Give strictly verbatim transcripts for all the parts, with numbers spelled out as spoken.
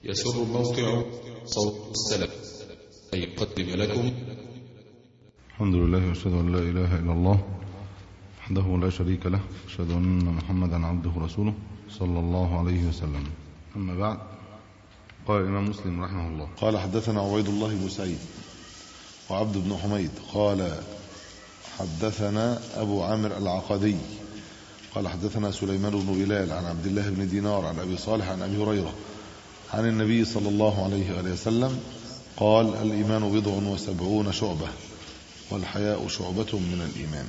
يسر موقع صوت السلف أن يقدم لكم. الحمد لله وأشهد أن لا إله إلا الله وحده لا شريك له، أشهد أن محمدا عبده ورسوله صلى الله عليه وسلم. أما بعد، قال الإمام مسلم رحمه الله: قال حدثنا عبيد الله بن سعيد وعبد بن حميد قال حدثنا أبو عامر العقدي قال حدثنا سليمان بن بلال عن عبد الله بن دينار عن أبي صالح عن أبي هريرة عن النبي صلى الله عليه وآله وسلم قال: الإيمان بضع وسبعون شعبة والحياء شعبة من الإيمان.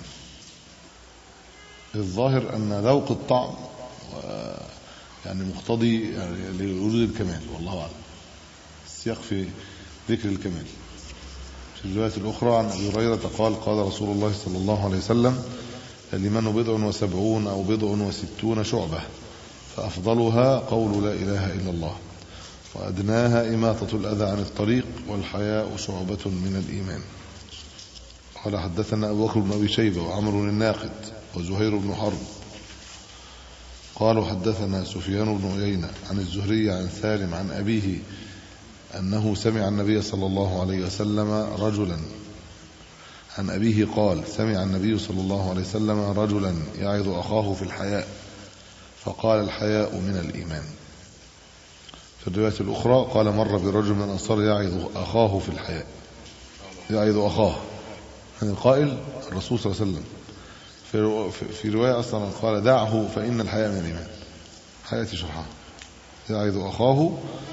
الظاهر أن ذوق الطعم يعني مقتضي يعني لوجود الكمال، والله أعلم. السياق في ذكر الكمال. في الرواية الأخرى عن أبي هريرة قال: قال رسول الله صلى الله عليه وسلم: الإيمان بضع وسبعون أو بضع وستون شعبة، فأفضلها قول لا إله إلا الله، وأدناها إماطة الأذى عن الطريق، والحياء شعبة من الإيمان. قال حدثنا أبو بكر بن أبي شيبة وعمر الناقد وزهير بن حرب قالوا حدثنا سفيان بن عيينة عن الزهري عن سالم عن أبيه أنه سمع النبي صلى الله عليه وسلم رجلا عن أبيه قال: سمع النبي صلى الله عليه وسلم رجلا يعظ أخاه في الحياء فقال: الحياء من الإيمان. في الرواية الأخرى قال: مر برجل من الأنصار يعظ أخاه في الحياء، يعظ أخاه، يعني القائل الرسول صلى الله عليه وسلم. في, في رواية أصلا قال: دعه فإن الحياء من الإيمان. حياتي شرحها. يعظ أخاه.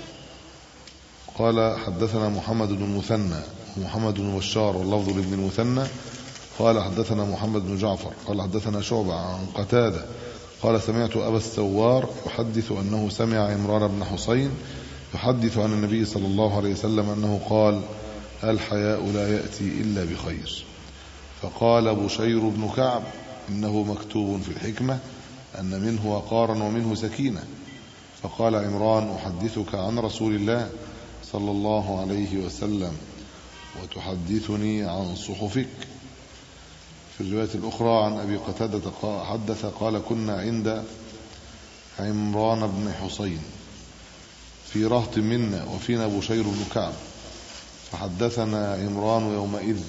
قال حدثنا محمد بن المثنى ومحمد بن بشار واللفظ لابن المثنى قال حدثنا محمد بن جعفر قال حدثنا شعبة عن قتادة قال: سمعت أبا السوار يحدث أنه سمع عمران بن حسين يحدث عن النبي صلى الله عليه وسلم أنه قال: الحياء لا يأتي إلا بخير. فقال بشير بن كعب: إنه مكتوب في الحكمة أن منه وقارا ومنه سكينة. فقال عمران: أحدثك عن رسول الله صلى الله عليه وسلم وتحدثني عن صحفك. في الرواية الأخرى عن أبي قتادة حدث قال: كنا عند عمران بن حسين في رهط منا وفينا بشير بن كعب، فحدثنا عمران يومئذ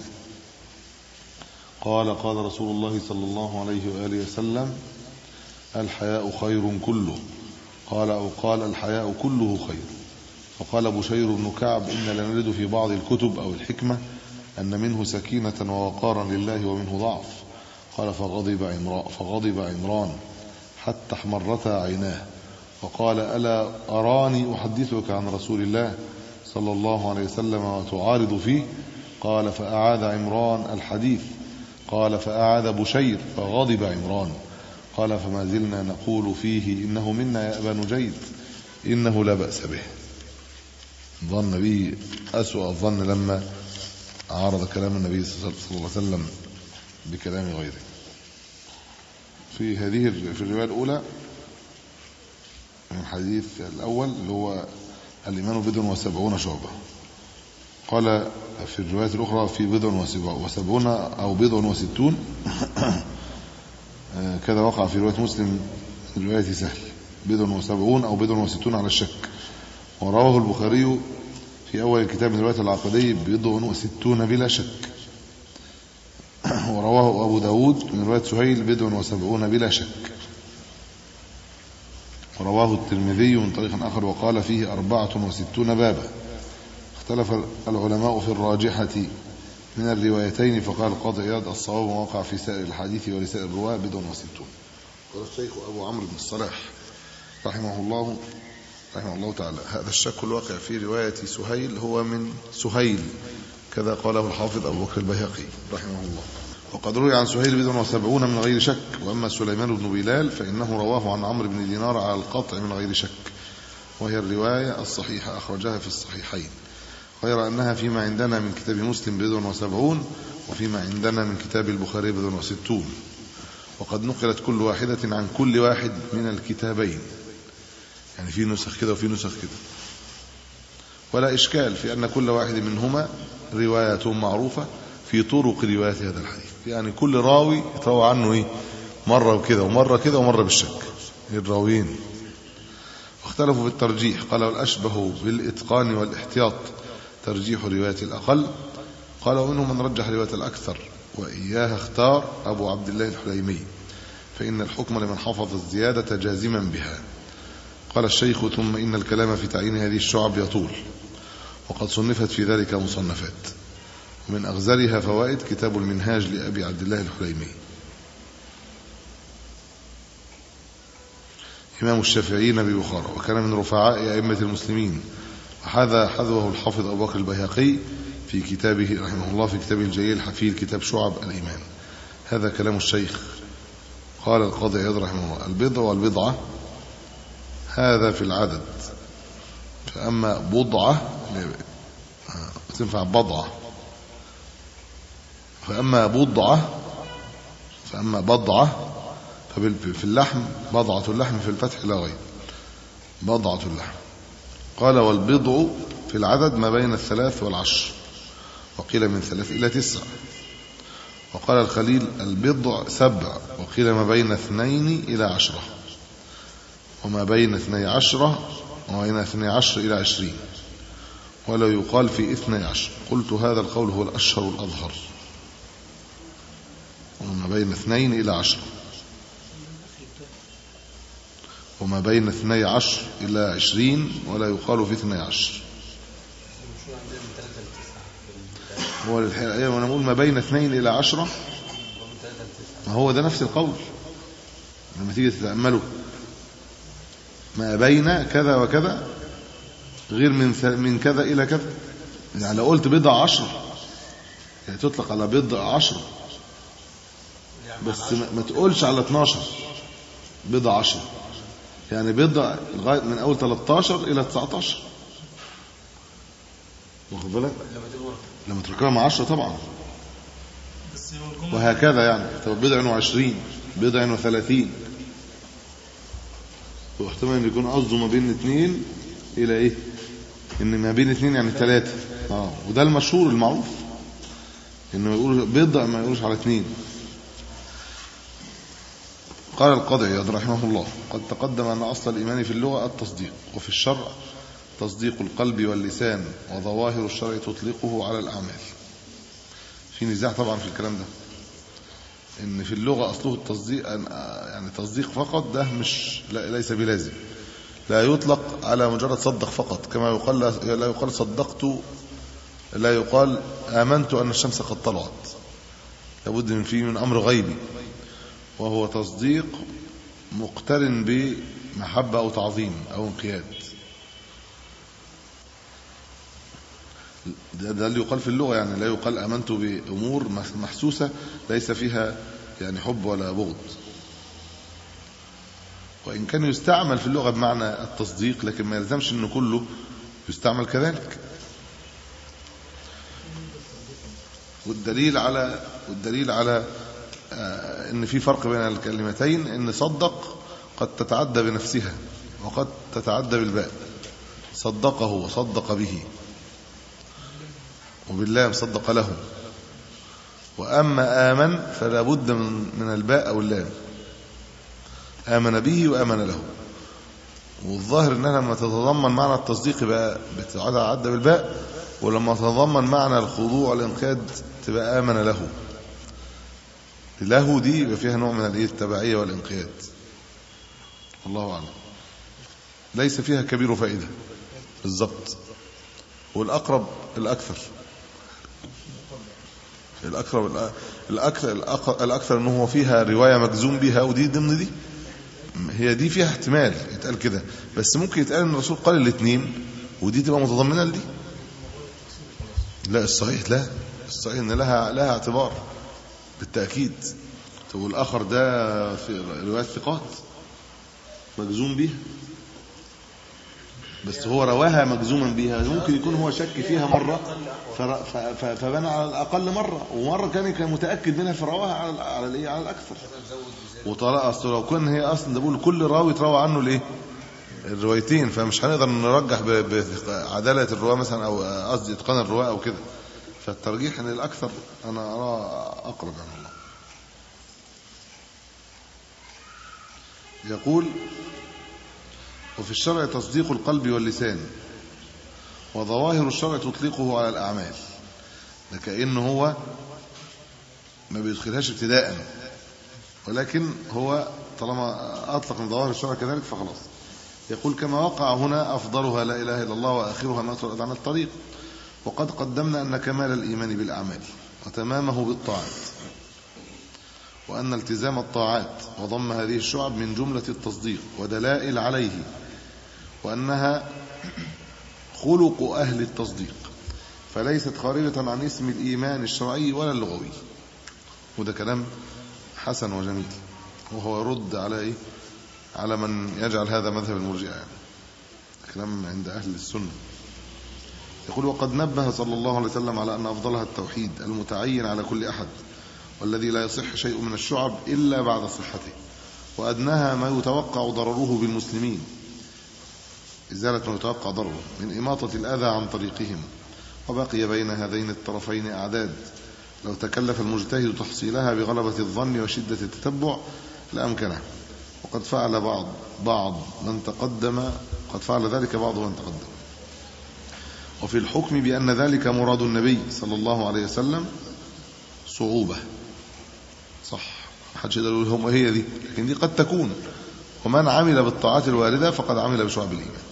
قال: قال رسول الله صلى الله عليه وآله وسلم: الحياء خير كله. قال أو قال: الحياء كله خير. فقال بشير بن كعب: إن لنجد في بعض الكتب أو الحكمة أن منه سكينة ووقارا لله ومنه ضعف. قال: فغضب عمران, فغضب عمران حتى احمرتا عيناه، وقال: ألا أراني أحدثك عن رسول الله صلى الله عليه وسلم وتعارض فيه؟ قال: فأعاد عمران الحديث. قال: فأعاد بشير فغضب عمران. قال: فما زلنا نقول فيه: إنه منا يا أبا نجيد، إنه لا بأس به. ظن به أسوأ الظن لما عارض كلام النبي صلى الله عليه وسلم بكلام غيره. في هذه في الرواية الأولى من الحديث الأول اللي هو الإيمان بضع وسبعون شعبة، قال في الرواية الأخرى في بضع وسبعون أو بضع وستون كذا وقع في رواية مسلم رواية سهل: بضع وسبعون أو بضع وستون على الشك. ورواه البخاري في أول الكتاب من رواية العقدي بضع وستون بلا شك. ورواه أبو داود من رواية سهيل بضع وسبعون بلا شك. ورواه الترمذي من طريق آخر وقال فيه أربعة وستون بابا. اختلف العلماء في الراجحة من الروايتين، فقال القاضي عياض: الصواب وقع في سائر الحديث ولسائر الرواة بضع وستون. قال الشيخ أبو عمرو بن الصلاح رحمه الله رحمه الله تعالى: هذا الشك الواقع في رواية سهيل هو من سهيل، كذا قاله الحافظ أبو بكر البيهقي رحمه الله. وقد روي عن سهيل بضع وسبعون من غير شك. وأما سليمان بن بلال فإنه رواه عن عمرو بن دينار على القطع من غير شك، وهي الرواية الصحيحة أخرجها في الصحيحين، غير أنها فيما عندنا من كتاب مسلم بضع وسبعون، وفيما عندنا من كتاب البخاري بضع وستون. وقد نقلت كل واحدة عن كل واحد من الكتابين، يعني في نسخ كده وفي نسخ كده، ولا إشكال في أن كل واحد منهما رواية معروفة في طرق رواية هذا الحديث، يعني كل راوي يتروى عنه إيه؟ مرة كده ومرة كده ومرة بالشك الراويين. واختلفوا في الترجيح. قال والأشبه بالإتقان والاحتياط ترجيح رواية الأقل. قال ومنهم من رجح رواية الأكثر وإياها اختار أبو عبد الله الحليمي، فإن الحكم لمن حفظ الزيادة جازما بها. قال الشيخ ثم إن الكلام في تعيين هذه الشعب يطول، وقد صنفت في ذلك مصنفات، ومن أغزلها فوائد كتاب المنهاج لأبي عبد الله الحليمي. إمام الشافعيين ببخارى، وكان من رفعاء أئمة المسلمين، وهذا حذوه الحافظ أبو بكر البيهقي في كتابه رحمه الله في كتابه الجليل الحفيد كتاب شعب الإيمان. هذا كلام الشيخ. قال القاضي عياض رحمه الله البضع والبضعة هذا في العدد، فأما بضعة تنفع بضعة، فأما بضعة فأما بضعة في اللحم بضعة اللحم في الفتح لا غير بضعة اللحم. قال والبضع في العدد ما بين الثلاث والعشر، وقيل من ثلاث إلى تسع. وقال الخليل البضع سبع، وقيل ما بين اثنين إلى عشرة، وما بين اثني عشرة وما بين اثني عشر إلى عشرين، ولو يقال في اثني عشر. قلت هذا القول هو الأشهر والأظهر، وما بين اثنين إلى عشرة، وما بين اثني عشر إلى عشرين، ولا يقال في اثني عشر. هو الحقيقة وانا اقول ما بين اثنين الى عشرة، ما هو ده نفس القول لما تيجي تتأمله، ما بين كذا وكذا غير من من كذا الى كذا. يعني لو قلت بضع عشر يعني تطلق على بضع عشر، بس ما تقولش على اتناشر بضع عشر، يعني بضع لغايه من اول تلتاشر الى تسعتاشر، واخد بالك؟ لما تركبها مع عشرة طبعا، وهكذا يعني. طب بضع وعشرين بضع وثلاثين، واحتمال ان يكون قصده ما بين اثنين الى ايه، ان ما بين اثنين يعني ثلاثة. اه وده المشهور المعروف انه يقول بضع ما يقولش على اثنين. قال القاضي عياض رحمه الله قد تقدم ان اصل الايمان في اللغة التصديق، وفي الشرع تصديق القلب واللسان، وظواهر الشرع تطلقه على الأعمال. في نزاع طبعا في الكلام ده، ان في اللغة اصله التصديق، يعني تصديق فقط ده مش لا ليس بلازم، لا يطلق على مجرد صدق فقط، كما يقال لا يقال صدقت، لا يقال آمنت أن الشمس قد طلعت، لابد من فيه من أمر غيبي، وهو تصديق مقترن بمحبة أو تعظيم أو انقياد. ده اللي يقال في اللغة، يعني لا يقال آمنت بأمور محسوسة ليس فيها يعني حب ولا بغض، وإن كان يستعمل في اللغة بمعنى التصديق، لكن ما يلزمش أنه كله يستعمل كذلك. والدليل على والدليل على آه ان في فرق بين الكلمتين، ان صدق قد تتعدى بنفسها وقد تتعدى بالباء، صدقه وصدق به، وباللام صدق له. واما آمن فلا بد من من الباء او اللام، آمن به وآمن له. والظاهر انها لما تتضمن معنى التصديق يبقى بتتعدى بالباء، ولما تتضمن معنى الخضوع والانقياد تبقى آمن له. له دي يبقى فيها نوع من التبعية والانقياد، الله أعلم. ليس فيها كبير فائدة بالضبط، والأقرب الأكثر الأكثر الأكثر الأكثر أنه فيها رواية مجزوم بها، ودي ضمن دي، هي دي فيها احتمال يتقال كده، بس ممكن يتقال ان الرسول قال الاثنين ودي تبقى متضمنه لدي. لا الصحيح لا الصحيح ان لها لها اعتبار بالتاكيد. طب الاخر ده في روايات ثقات مجزوم بيها، بس هو رواها مجزوما بها، ممكن يكون هو شك فيها مره فبنى على الاقل مره، ومره كان كان متاكد منها فرواها على على الايه على الاكثر. وطلع اصل لو كان هي اصلا ده بقول كل راوي تروى عنه الايه الروايتين، فمش هنقدر نرجح بعداله الرواه مثلا، او قصدي اتقان الرواه او كده. فالترجيح ان الاكثر انا ارى اقرب عن الله. يقول وفي الشرع تصديق القلب واللسان، وظواهر الشرع تطلقه على الأعمال. ده كأنه هو ما بيدخلهاش ابتداء، ولكن هو طالما أطلق من ظواهر الشرع كذلك فخلاص. يقول كما وقع هنا أفضلها لا إله إلا الله وآخرها ما ترد عن الطريق. وقد قدمنا أن كمال الإيمان بالأعمال وتمامه بالطاعات، وأن التزام الطاعات وضم هذه الشعب من جملة التصديق ودلائل عليه، وأنها خلق أهل التصديق، فليست خارجة عن اسم الإيمان الشرعي ولا اللغوي. وده كلام حسن وجميل، وهو يرد على إيه؟ على من يجعل هذا مذهب المرجئة، يعني كلام عند أهل السنة. يقول وقد نبه صلى الله عليه وسلم على أن أفضلها التوحيد المتعين على كل أحد، والذي لا يصح شيء من الشعب إلا بعد صحته، وأدناها ما يتوقع ضرره بالمسلمين، إزالة ما يتوقع ضرره من إماطة الأذى عن طريقهم. وبقي بين هذين الطرفين أعداد لو تكلف المجتهد تحصيلها بغلبة الظن وشدة التتبع لأمكنه، وقد فعل بعض بعض من تقدم قد فعل ذلك بعض من تقدم. وفي الحكم بأن ذلك مراد النبي صلى الله عليه وسلم صعوبة، صح، محدش يقدر يقول هم هي دي، لكن دي قد تكون. ومن عمل بالطاعات الواردة فقد عمل بشعب الإيمان.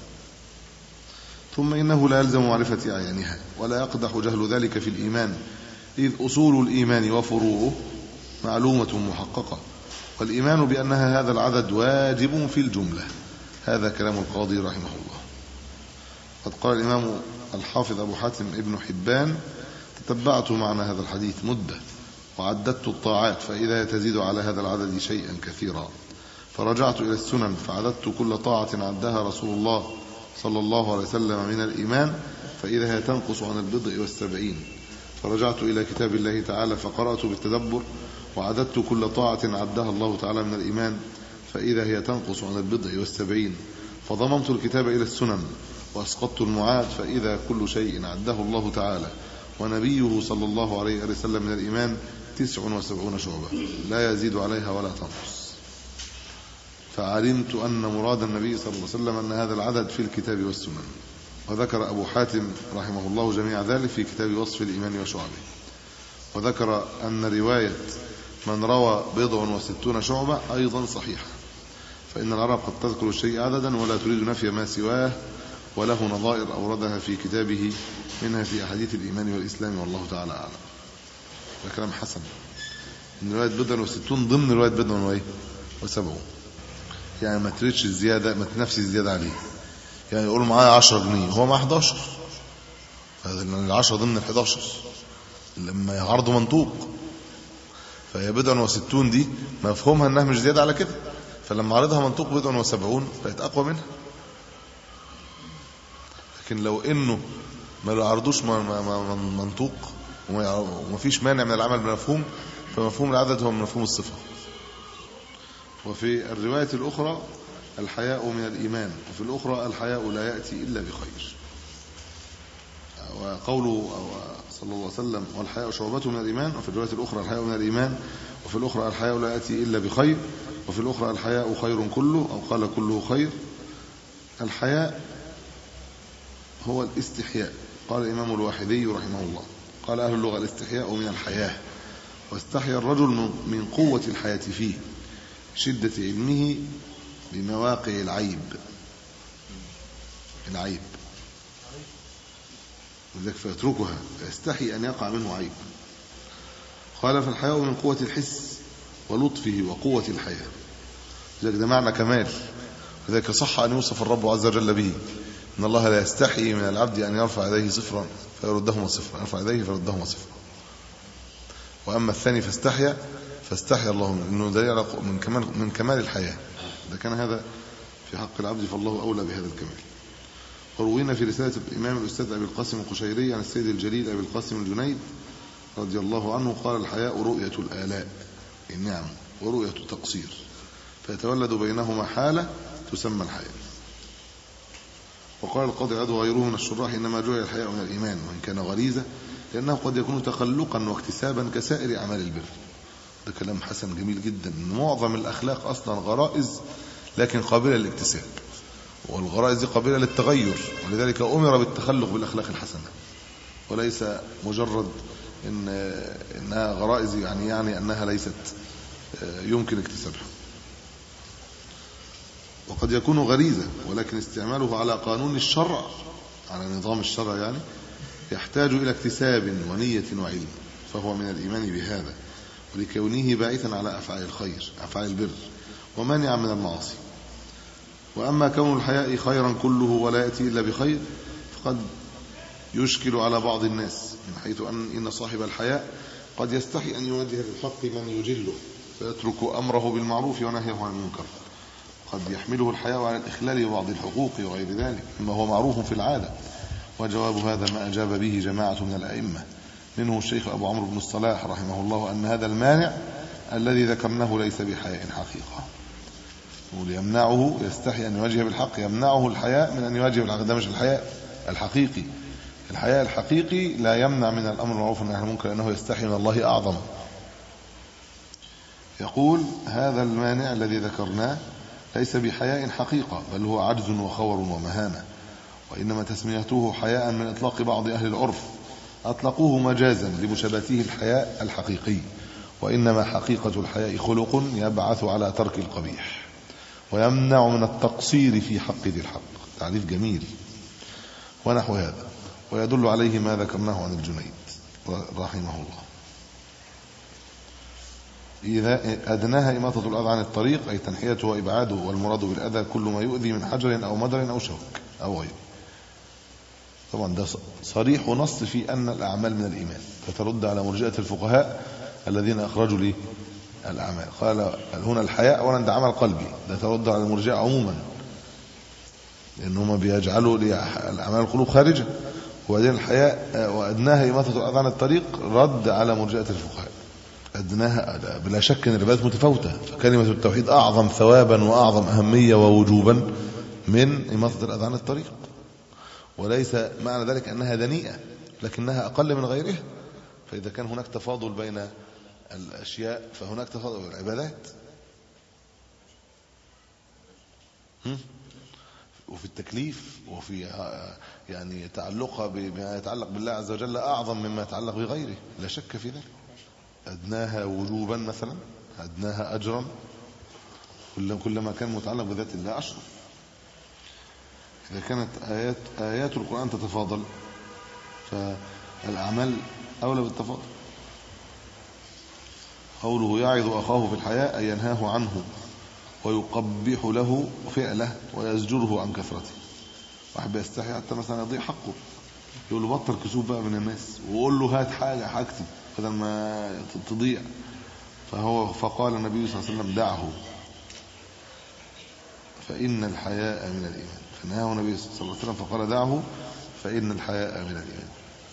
ثم إنه لا يلزم معرفة أعيانها، ولا يقدح جهل ذلك في الإيمان، إذ أصول الإيمان وفروعه معلومة محققة، والإيمان بأنها هذا العدد واجب في الجملة. هذا كلام القاضي رحمه الله. قد قال الإمام الحافظ أبو حاتم ابن حبان: تتبعت معنى هذا الحديث مدة، وعددت الطاعات فإذا تزيد على هذا العدد شيئا كثيرا، فرجعت إلى السنن فعددت كل طاعة عدها رسول الله صلى الله عليه وسلم من الإيمان فإذا هي تنقص عن البضع والسبعين، فرجعت إلى كتاب الله تعالى فقرأت بالتدبر وعددت كل طاعة عدها الله تعالى من الإيمان فإذا هي تنقص عن البضع والسبعين، فضممت الكتاب إلى السنن وأسقطت المعاد فإذا كل شيء عده الله تعالى ونبيه صلى الله عليه وسلم من الإيمان تسع وسبعون شعبة لا يزيد عليها ولا تنقص. فعلمت أن مراد النبي صلى الله عليه وسلم أن هذا العدد في الكتاب والسنن. وذكر أبو حاتم رحمه الله جميع ذلك في كتاب وصف الإيمان وشعبه. وذكر أن رواية من روى بضع وستون شعبة أيضا صحيحة، فإن العرب قد تذكر الشيء عددا ولا تريد نفي ما سواه، وله نظائر أوردها في كتابه منها في أحاديث الإيمان والإسلام، والله تعالى أعلم. ده كلام حسن، من رواية بضع وستون ضمن رواية بضع وسبعون، يعني ما تريدش الزيادة، ما تنفسي الزيادة عليه. يعني يقولوا معايا عشرة جنيه هو مع حداشر، هذا العشرة ضمن الحداشر لما يعرضوا منطوق، فهي بضع وستون دي مفهومها انها مش زيادة على كده، فلما عرضها منطوق بضع وسبعون بقت اقوى منها. لكن لو انه ما عرضوش منطوق وما فيش مانع من العمل بمفهوم، فمفهوم العدد هو مفهوم الصفة. وفي الرواية الأخرى الحياء من الإيمان، وفي الأخرى الحياء لا يأتي إلا بخير. وقوله صلى الله عليه وسلم والحياء شعبة من الإيمان، وفي الرواية الأخرى الحياء من الإيمان، وفي الأخرى الحياء لا يأتي إلا بخير، وفي الأخرى الحياء خير كله، أو قال كله خير. الحياء هو الاستحياء. قال الإمام الواحدي رحمه الله، قال أهل اللغة الاستحياء من الحياة، واستحيا الرجل من قوة الحياة فيه، شدة علمه بمواقع العيب العيب وذلك فيتركها، فيستحي أن يقع منه عيب. قال فالحياء من قوة الحس ولطفه وقوة الحياة، ذلك ده معنى كمال. وذلك صح أن يوصف الرب عز وجل به، إن الله لا يستحي من العبد أن يرفع يديه صفرا فيردهما صفرا، يرفع يديه فيردهما صفرا. وأما الثاني فاستحيا فاستحيا الله منه، إنه دليل على من كمال من كمال الحياة. إذا كان هذا في حق العبد فالله أولى بهذا الكمال. وروينا في رسالة الإمام الأستاذ أبي القاسم القشيري عن السيد الجليل أبي القاسم الجنيد رضي الله عنه قال الحياء رؤية الآلاء النعم ورؤية التقصير، فيتولد بينهما حالة تسمى الحياء. وقال القاضي عياض وغيره من الشراح إنما جعل الحياء من الإيمان وإن كان غريزة، لأنه قد يكون تخلقا واكتسابا كسائر أعمال البر. ده كلام حسن جميل جدا، إن معظم الأخلاق أصلا غرائز لكن قابلة للاكتساب، والغرائز دي قابلة للتغير، ولذلك أمر بالتخلق بالأخلاق الحسنة، وليس مجرد إن إنها غرائز يعني يعني أنها ليست يمكن اكتسابها. وقد يكون غريزة، ولكن استعماله على قانون الشرع، على نظام الشرع يعني، يحتاج إلى اكتساب ونية وعلم، فهو من الإيمان بهذا، ولكونه باعثا على أفعال الخير، أفعال البر، ومانعا من المعاصي. وأما كون الحياء خيرا كله ولا يأتي إلا بخير، فقد يشكل على بعض الناس، من حيث أن إن صاحب الحياء قد يستحي أن يوجه بالحق من يجله، فيترك أمره بالمعروف ونهيه عن المنكر. قد يحمله الحياء على الإخلال ببعض الحقوق وغير ذلك مما هو معروف في العادة. وجواب هذا ما أجاب به جماعة من الأئمة، منه الشيخ أبو عمرو بن الصلاح رحمه الله، أن هذا المانع الذي ذكرناه ليس بحياء حقيقة، وليمنعه يستحي أن يواجه بالحق، يمنعه الحياء من أن يواجه بالحق. ده مش الحياء الحقيقي. الحياء الحقيقي لا يمنع من الأمر المعروف والنهي عن المنكر، لأنه يستحي من الله أعظم. يقول هذا المانع الذي ذكرناه ليس بحياء حقيقة، بل هو عجز وخور ومهانة، وإنما تسميته حياء من إطلاق بعض أهل العرف، أطلقوه مجازا لمشابهته الحياء الحقيقي، وإنما حقيقة الحياء خلق يبعث على ترك القبيح ويمنع من التقصير في حق ذي الحق. تعريف جميل. ونحو هذا، ويدل عليه ما ذكرناه عن الجنيد رحمه الله: إذا أدناها إماطة الأذى عن الطريق، أي تنحيته وإبعاده، والمراد بالأذى كل ما يؤذي من حجر أو مدر أو شوك أو غيره. طبعا ده صريح ونص في أن الأعمال من الإيمان، فترد على مرجئة الفقهاء الذين أخرجوا لي الأعمال. قال هنا الحياء أولا ده عمل قلبي، ده ترد على المرجئة عموما، لأنهم بيجعلوا الأعمال القلوب خارجة. وبعدين الحياء وأدناها إماطة الأذى عن الطريق رد على مرجئة الفقهاء. أدناها بلا شك أن العبادات متفاوتة، فكلمة التوحيد أعظم ثوابا وأعظم أهمية ووجوبا من إماطة الأذى عن الطريق، وليس معنى ذلك أنها دنيئة، لكنها أقل من غيرها. فإذا كان هناك تفاضل بين الأشياء فهناك تفاضل بين العبادات. وفي التكليف وفي يعني تعلقها بما يتعلق بالله عز وجل أعظم مما يتعلق بغيره، لا شك في ذلك. أدناها وجوبا مثلا، أدناها أجرا، كلما كان متعلق بذات الله أشرف. إذا كانت آيات آيات القرآن تتفاضل فالأعمال أولى بالتفاضل. قوله يعظ أخاه في الحياء أي ينهاه عنه ويقبح له فعله ويزجره عن كثرته. واحد بيستحي حتى مثلا يضيع حقه، يقول له بطل كسوف بقى من الناس، وقول له هات حاجة حاجتي بدل ما تضيع. فهو فقال النبي صلى الله عليه وسلم دعه فإن الحياء من الإيمان، فنهاه النبي صلى الله عليه وسلم فقال دعه فإن الحياء من الإيمان.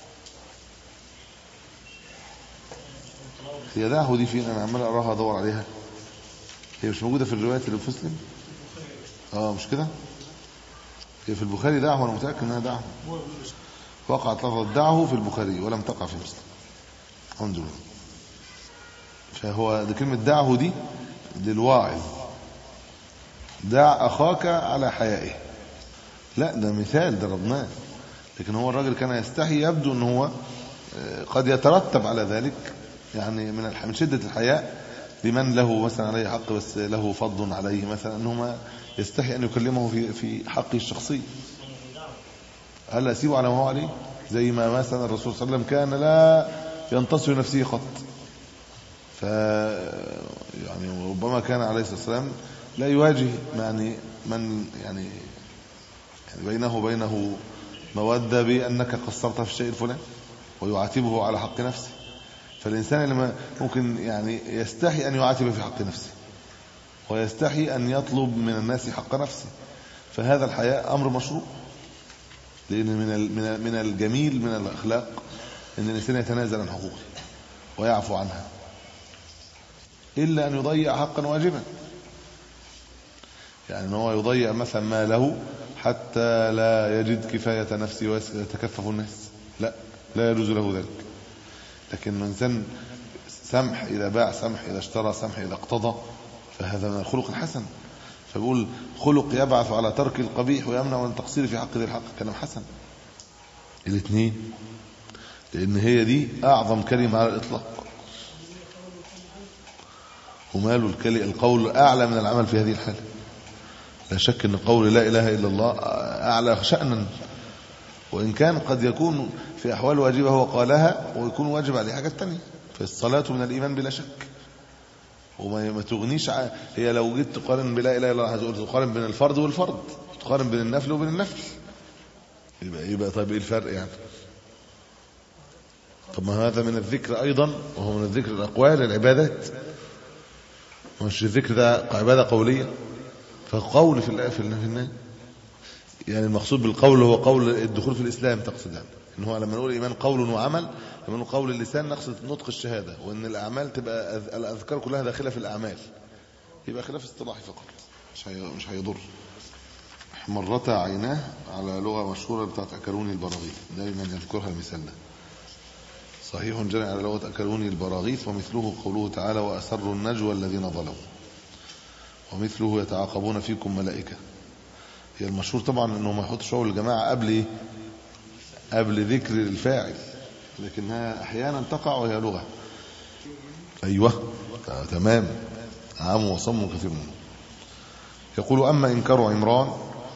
هي دعه دي فين؟ أنا عمال أراها أدور عليها، هي مش موجودة في الروايات اللي في مسلم. اه مش كده، هي في البخاري دعه، وأنا متأكد أنها دعه. وقعت لفظ دعه في البخاري ولم تقع في مسلم. الحمد لله. فهو دي كلمة دعه دي للواعظ، دع أخاك على حيائه، لا ده مثال ضربناه. لكن هو الراجل كان يستحي، يبدو أنه هو قد يترتب على ذلك يعني من من شدة الحياء لمن له مثلا عليه حق بس له فضل عليه مثلا، أنه ما يستحي أن يكلمه في في حقه الشخصي. هل أسيبه على ما هو عليه؟ زي ما مثلا الرسول صلى الله عليه وسلم كان لا ينتصر نفسه قط، ف يعني ربما كان عليه الصلاة والسلام لا يواجه يعني من يعني بينه وبينه مودة بأنك قصرت في الشيء الفلاني، ويعاتبه على حق نفسه. فالإنسان لما ممكن يعني يستحي أن يعاتب في حق نفسه، ويستحي أن يطلب من الناس حق نفسه، فهذا الحياء أمر مشروع. لأن من من الجميل من الأخلاق أن الإنسان يتنازل عن حقوقه ويعفو عنها، إلا أن يضيع حقا واجبا، يعني هو يضيع مثلا ماله حتى لا يجد كفاية نفسه ويتكفف الناس، لا لا يجوز له ذلك. لكن الإنسان سمح إذا باع، سمح إذا اشترى، سمح إذا اقتضى، فهذا من الخلق الحسن. فبيقول خلق يبعث على ترك القبيح ويمنع من التقصير في حق ذي الحق، كلام حسن الاثنين، لأن هي دي أعظم كلمة على الإطلاق. وماله القول أعلى من العمل في هذه الحالة. لا شك أن قول لا إله إلا الله أعلى شأنا، وإن كان قد يكون في أحوال واجبة هو قالها ويكون واجب عليه حاجات تانية، فالصلاة من الإيمان بلا شك، وما تغنيش ع... هي لو جيت تقارن بلا إله إلا الله هتقول تقارن بين الفرض والفرض، تقارن بين النفل وبين النفل، يبقى يبقى طيب إيه الفرق يعني؟ طب ما هذا من الذكر أيضا، وهو من الذكر الأقوال العبادات، مش الذكر ده عبادة قولية، فقول في الآية في النهاية يعني المقصود بالقول هو قول الدخول في الإسلام، تقصد يعني إن هو لما نقول إيمان قول وعمل، لما نقول قول اللسان نقصد نطق الشهادة، وإن الأعمال تبقى الأذكار كلها داخلة في الأعمال، يبقى خلاف اصطلاحي فقط، مش مش هيضر. مرتا عيناه على لغة مشهورة بتاعت أكلوني البراغيث، دائما يذكرها المثال ده، صحيح جرى على لغة أكلوني البراغيث، ومثله قوله تعالى وأسروا النجوى الذين ظلموا، ومثله يتعاقبون فيكم ملائكة. هي المشهور طبعا انه ما يحطش واو الجماعه قبل قبل ذكر الفاعل، لكنها احيانا تقع وهي لغه. ايوه تمام، عام وصم كثير منه. يقول اما انكار عمران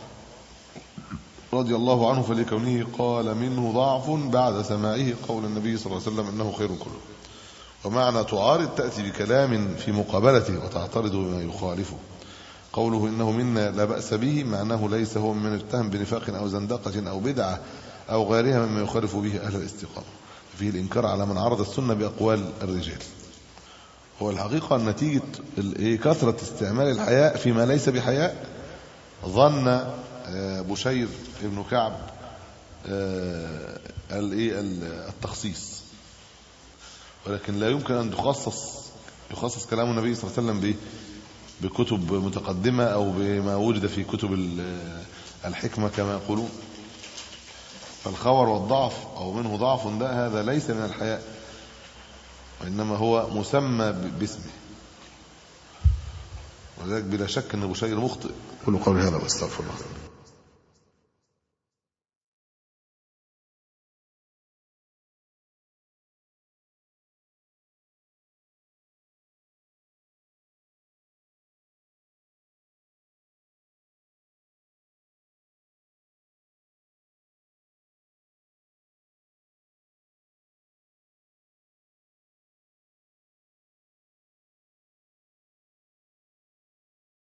رضي الله عنه فلكونه قال منه ضعف بعد سماعه قول النبي صلى الله عليه وسلم انه خير كله، ومعنى تعارض تاتي بكلام في مقابلته وتعترض بما يخالفه. قوله إنه منا لا بأس به معناه ليس هو من اتهم بنفاق أو زندقة أو بدعة أو غيرها مما يخالف به أهل الاستقامة. فيه الإنكار على من عرض السنة بأقوال الرجال. هو الحقيقة نتيجة كثرة استعمال الحياء فيما ليس بحياء، ظن بشير ابن كعب التخصيص، ولكن لا يمكن أن تخصص يخصص كلام النبي صلى الله عليه وسلم به بكتب متقدمة أو بما وجد في كتب الحكمة كما يقولون. فالخور والضعف أو منه ضعف ده هذا ليس من الحياء، وإنما هو مسمى باسمه، ولذلك بلا شك أن بشير مخطئ. كل قول هذا واستغفر الله.